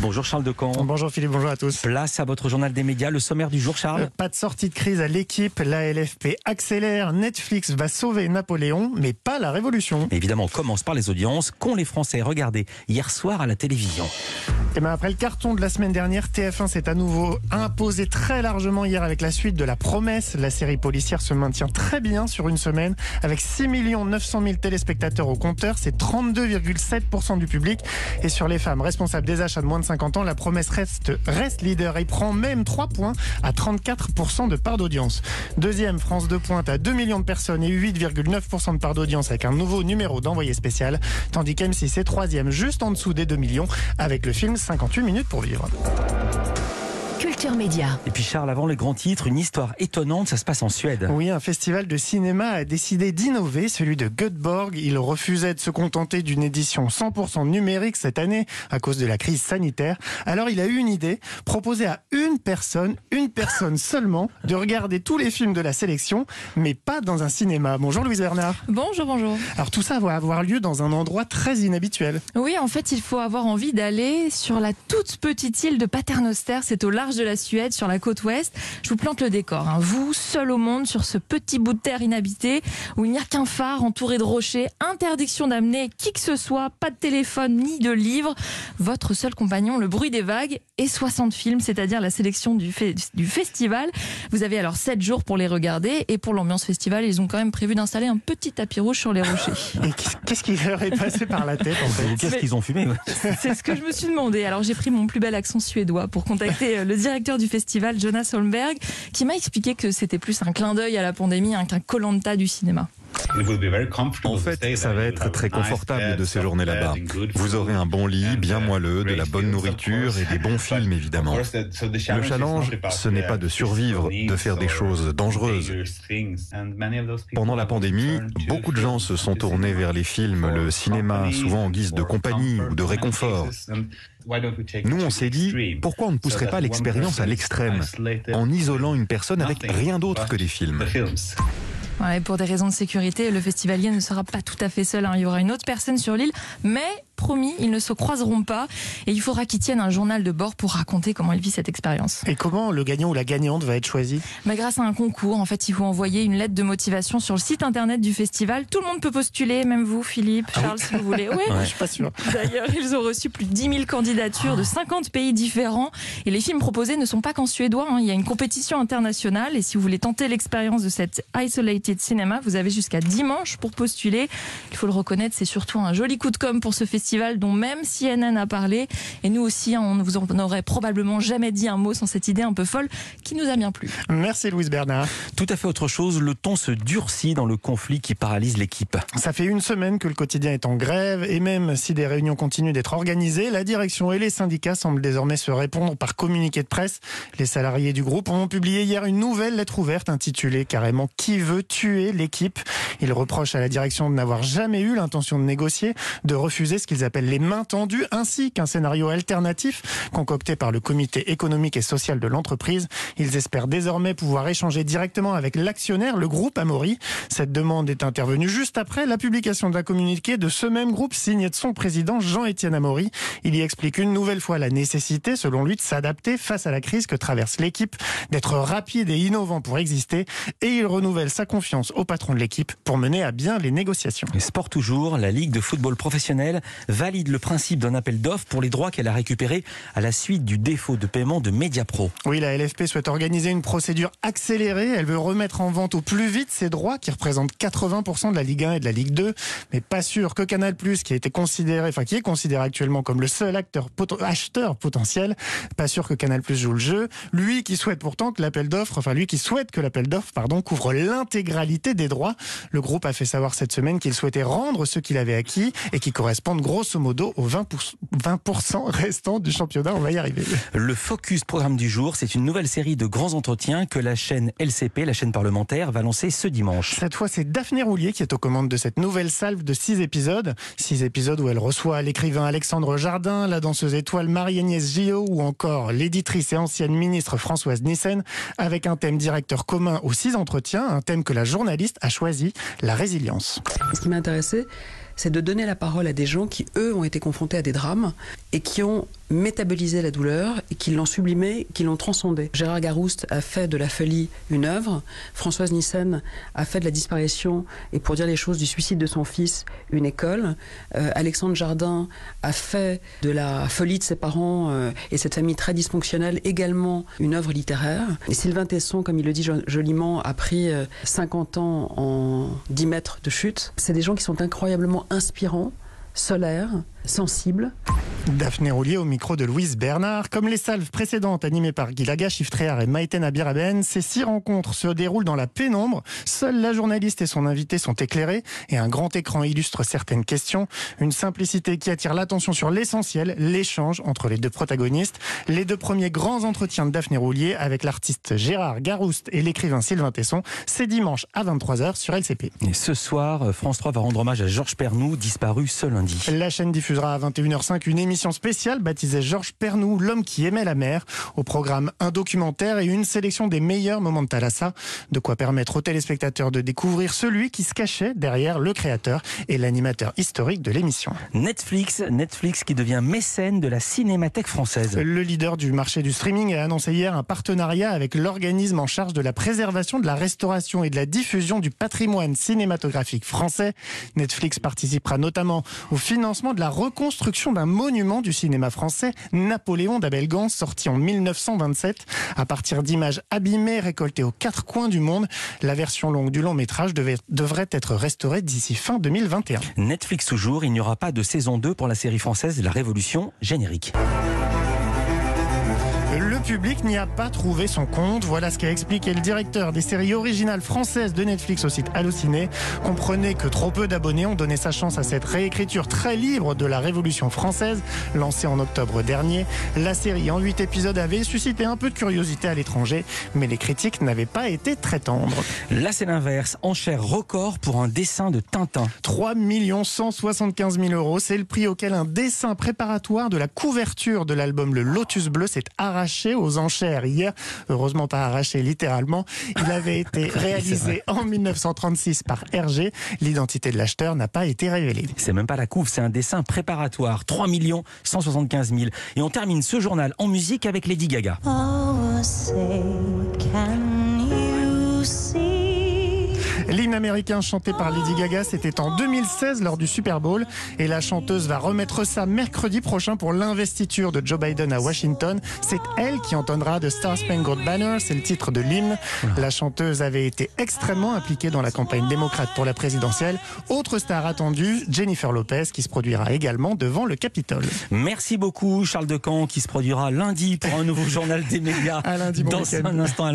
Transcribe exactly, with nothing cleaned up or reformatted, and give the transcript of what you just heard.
Bonjour Charles Decamp. Bonjour Philippe, bonjour à tous. Place à votre journal des médias, le sommaire du jour Charles. Euh, pas de sortie de crise à l'équipe, la L F P accélère, Netflix va sauver Napoléon, mais pas la révolution. Évidemment, on commence par les audiences qu'ont les Français regardé hier soir à la télévision. Et bien après le carton de la semaine dernière, T F un s'est à nouveau imposé très largement hier avec la suite de La Promesse. La série policière se maintient très bien sur une semaine avec six millions neuf cent mille téléspectateurs au compteur, c'est trente-deux virgule sept pour cent du public. Et sur les femmes responsables des achats de moins de cinquante ans, La Promesse reste, reste leader et prend même trois points à trente-quatre pour cent de part d'audience. Deuxième, France deux pointe à deux millions de personnes et huit virgule neuf pour cent de part d'audience avec un nouveau numéro d'envoyé spécial, tandis qu'M six est troisième juste en dessous des deux millions avec le film cinquante-huit minutes pour vivre. Culture Média. Et puis Charles, avant les grands titres, une histoire étonnante, ça se passe en Suède. Oui, un festival de cinéma a décidé d'innover, celui de Göteborg. Il refusait de se contenter d'une édition cent pour cent numérique cette année à cause de la crise sanitaire. Alors il a eu une idée, proposer à une personne, une personne seulement, de regarder tous les films de la sélection, mais pas dans un cinéma. Bonjour Louise Bernard. Bonjour, bonjour. Alors tout ça va avoir lieu dans un endroit très inhabituel. Oui, en fait, il faut avoir envie d'aller sur la toute petite île de Paternoster. C'est au large de la Suède, sur la côte ouest. Je vous plante le décor. Hein. Vous, seul au monde, sur ce petit bout de terre inhabité, où il n'y a qu'un phare entouré de rochers, interdiction d'amener qui que ce soit, pas de téléphone ni de livre. Votre seul compagnon, le bruit des vagues et soixante films, c'est-à-dire la sélection du, fe- du festival. Vous avez alors sept jours pour les regarder. Et pour l'ambiance festival, ils ont quand même prévu d'installer un petit tapis rouge sur les rochers. Et qu'est-ce qui leur est passé par la tête en fait? Qu'est-ce qu'ils ont fumé? C'est ce que je me suis demandé. Alors j'ai pris mon plus bel accent suédois pour contacter le directeur du festival, Jonas Holmberg, qui m'a expliqué que c'était plus un clin d'œil à la pandémie hein, qu'un Koh-Lanta du cinéma. En fait, ça va être très confortable de séjourner là-bas. Vous aurez un bon lit, bien moelleux, de la bonne nourriture et des bons films, évidemment. Le challenge, ce n'est pas de survivre, de faire des choses dangereuses. Pendant la pandémie, beaucoup de gens se sont tournés vers les films, le cinéma, souvent en guise de compagnie ou de réconfort. Nous, on s'est dit, pourquoi on ne pousserait pas l'expérience à l'extrême, en isolant une personne avec rien d'autre que des films? Ouais, pour des raisons de sécurité, le festivalier ne sera pas tout à fait seul. Hein. Il y aura une autre personne sur l'île, mais promis, ils ne se croiseront pas. Et il faudra qu'il tienne un journal de bord pour raconter comment il vit cette expérience. Et comment le gagnant ou la gagnante va être choisi? Bah, grâce à un concours, en fait, il faut envoyer une lettre de motivation sur le site internet du festival. Tout le monde peut postuler, même vous, Philippe, Charles, ah oui. si vous voulez. Ouais. Ouais, je suis pas sûr. D'ailleurs, ils ont reçu plus de dix mille candidatures de cinquante pays différents. Et les films proposés ne sont pas qu'en suédois. Hein. Il y a une compétition internationale. Et si vous voulez tenter l'expérience de cette Isolated Cinema, vous avez jusqu'à dimanche pour postuler. Il faut le reconnaître, c'est surtout un joli coup de com' pour ce festival dont même C N N a parlé. Et nous aussi, on ne vous en aurait probablement jamais dit un mot sans cette idée un peu folle qui nous a bien plu. Merci Louise Bernard. Tout à fait autre chose, le ton se durcit dans le conflit qui paralyse l'équipe. Ça fait une semaine que le quotidien est en grève et même si des réunions continuent d'être organisées, la direction et les syndicats semblent désormais se répondre par communiqué de presse. Les salariés du groupe ont publié hier une nouvelle lettre ouverte intitulée carrément « Qui veut tuer l'équipe ?» Ils reprochent à la direction de n'avoir jamais eu l'intention de négocier, de refuser ce qu'ils appellent les mains tendues, ainsi qu'un scénario alternatif concocté par le comité économique et social de l'entreprise. Ils espèrent désormais pouvoir échanger directement avec l'actionnaire, le groupe Amaury. Cette demande est intervenue juste après la publication d'un communiqué de ce même groupe signé de son président Jean-Étienne Amaury. Il y explique une nouvelle fois la nécessité, selon lui, de s'adapter face à la crise que traverse l'équipe, d'être rapide et innovant pour exister, et il renouvelle sa confiance au patron de l'équipe pour mener à bien les négociations. Et sport toujours, la Ligue de football professionnel valide le principe d'un appel d'offres pour les droits qu'elle a récupérés à la suite du défaut de paiement de Mediapro. Oui, la L F P souhaite organiser une procédure accélérée. Elle veut remettre en vente au plus vite ses droits qui représentent quatre-vingts pour cent de la Ligue un et de la Ligue deux. Mais pas sûr que Canal+, qui a été considéré, enfin qui est considéré actuellement comme le seul acteur pot- acheteur potentiel, pas sûr que Canal+ joue le jeu. Lui qui souhaite pourtant que l'appel d'offres, enfin lui qui souhaite que l'appel d'offres, pardon, couvre l'intégralité des droits. Le groupe a fait savoir cette semaine qu'il souhaitait rendre ceux qu'il avait acquis et qui correspondent grosso modo aux vingt pour cent restants du championnat. On va y arriver. Le Focus programme du jour, c'est une nouvelle série de grands entretiens que la chaîne L C P, la chaîne parlementaire, va lancer ce dimanche. Cette fois, c'est Daphné Roulier qui est aux commandes de cette nouvelle salve de six épisodes. Six épisodes où elle reçoit l'écrivain Alexandre Jardin, la danseuse étoile Marie-Agnès Gillot ou encore l'éditrice et ancienne ministre Françoise Nyssen, avec un thème directeur commun aux six entretiens, un thème que la journaliste a choisi, la résilience. Ce qui m'a intéressé, c'est de donner la parole à des gens qui, eux, ont été confrontés à des drames et qui ont métabolisé la douleur et qui l'ont sublimée, qui l'ont transcendée. Gérard Garouste a fait de la folie une œuvre, Françoise Nyssen a fait de la disparition et, pour dire les choses, du suicide de son fils une école. Euh, Alexandre Jardin a fait de la folie de ses parents euh, et cette famille très dysfonctionnelle également une œuvre littéraire. Et Sylvain Tesson, comme il le dit joliment, a pris euh, cinquante ans en dix mètres de chute. C'est des gens qui sont incroyablement inspirants, solaires, sensibles. Daphné Roulier au micro de Louise Bernard. Comme les salves précédentes animées par Guy Lagache, Yves Tréhard et Maïten Abiraben, ces six rencontres se déroulent dans la pénombre. Seule la journaliste et son invité sont éclairés et un grand écran illustre certaines questions. Une simplicité qui attire l'attention sur l'essentiel, l'échange entre les deux protagonistes. Les deux premiers grands entretiens de Daphné Roulier avec l'artiste Gérard Garouste et l'écrivain Sylvain Tesson, c'est dimanche à vingt-trois heures sur L C P. Et ce soir, France trois va rendre hommage à Georges Pernou, disparu ce lundi. La chaîne diffusera à vingt et une heures cinq une émission spéciale baptisée Georges Pernou, l'homme qui aimait la mer. Au programme, un documentaire et une sélection des meilleurs moments de Thalassa. De quoi permettre aux téléspectateurs de découvrir celui qui se cachait derrière le créateur et l'animateur historique de l'émission. Netflix, Netflix qui devient mécène de la Cinémathèque française. Le leader du marché du streaming a annoncé hier un partenariat avec l'organisme en charge de la préservation, de la restauration et de la diffusion du patrimoine cinématographique français. Netflix participera notamment au financement de la reconstruction d'un monument du cinéma français, Napoléon d'Abel Gance, sorti en mille neuf cent vingt-sept. À partir d'images abîmées récoltées aux quatre coins du monde, la version longue du long métrage devait, devrait être restaurée d'ici fin deux mille vingt et un. Netflix toujours, il n'y aura pas de saison deux pour la série française La Révolution, générique. Le public n'y a pas trouvé son compte. Voilà ce qu'a expliqué le directeur des séries originales françaises de Netflix au site Allociné. Comprenez que trop peu d'abonnés ont donné sa chance à cette réécriture très libre de la Révolution française, lancée en octobre dernier. La série en huit épisodes avait suscité un peu de curiosité à l'étranger, mais les critiques n'avaient pas été très tendres. Là, c'est l'inverse. Enchère record pour un dessin de Tintin. trois millions cent soixante-quinze mille euros, c'est le prix auquel un dessin préparatoire de la couverture de l'album Le Lotus Bleu s'est arraché aux enchères hier. Heureusement pas arraché littéralement. Il avait été réalisé en mille neuf cent trente-six par Hergé. L'identité de l'acheteur n'a pas été révélée. C'est même pas la couve, c'est un dessin préparatoire. trois millions cent soixante-quinze mille. Et on termine ce journal en musique avec Lady Gaga. Oh, say, can you see? L'hymne américain chanté par Lady Gaga, c'était en deux mille seize lors du Super Bowl. Et la chanteuse va remettre ça mercredi prochain pour l'investiture de Joe Biden à Washington. C'est elle qui entonnera The Star Spangled Banner, c'est le titre de l'hymne. La chanteuse avait été extrêmement impliquée dans la campagne démocrate pour la présidentielle. Autre star attendue, Jennifer Lopez, qui se produira également devant le Capitole. Merci beaucoup Charles Decamp, qui se produira lundi pour un nouveau journal des médias. À lundi, bon dans week-end. un instant.